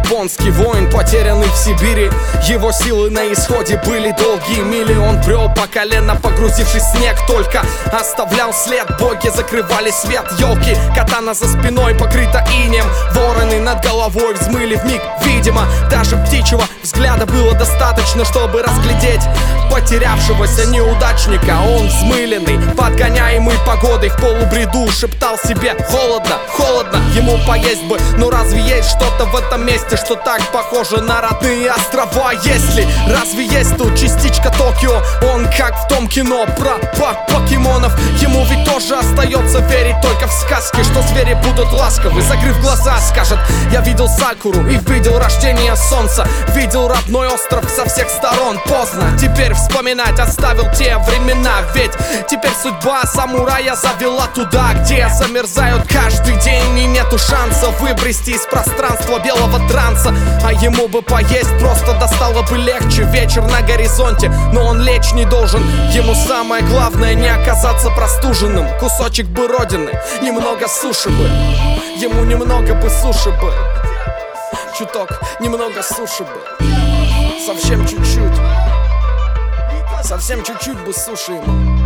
японский воин, потерянный в Сибири. Его силы на исходе были долгие мили. Он брел по колено, погрузившись в снег, только оставлял след. Боги закрывали свет, елки, катана за спиной покрыта инеем. Вороны над головой взмыли вмиг. Видимо, даже птичьего взгляда было достаточно, чтобы разглядеть потерявшегося неудачника. Он взмыленный, подгоняемый погодой, в полубреду шептал себе: холодно, холодно, ему поесть бы. Но разве есть что-то в этом месте, что так похоже на родные острова? Если разве есть тут частичка Токио? Он как в том кино про покемонов. Ему ведь тоже остается верить только в сказки, что звери будут ласковы. Закрыв глаза, скажет: я видел сакуру и видел рождение солнца, видел родной остров со всех сторон. Поздно теперь вспоминать, оставил те времена. Ведь теперь судьба самурая завела туда, где замерзают каждый день, и нету шанса выбрести из пространства белого транса. А ему бы поесть просто достало бы легче. Вечер на горизонте, но он лечь не должен. Ему самое главное не оказаться простуженным. Кусочек бы родины, немного суши бы. Ему немного бы суши бы. Чуток, немного суши бы. Совсем чуть-чуть. Совсем чуть-чуть бы суши ему.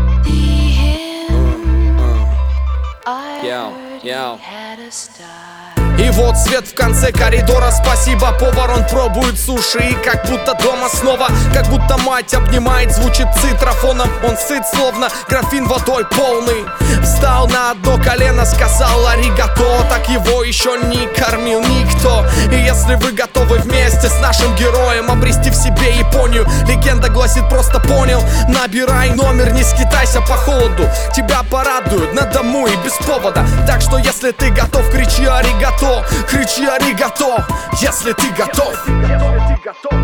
И вот свет в конце коридора, спасибо, повар, он пробует суши. И как будто дома снова, как будто мать обнимает, звучит цитрофоном. Он сыт, словно графин водой полный. Встал на одно колено, сказал аригато. Так его еще не кормил никто. И если вы готовы вместе с нашим героем обрести в себе Японию, легенда гласит, просто понял, набирай номер, не скитайся по холоду. Тебя порадуют на дому и без повода. Так что если ты готов, кричи аригато. Кричи аригато, если ты готов.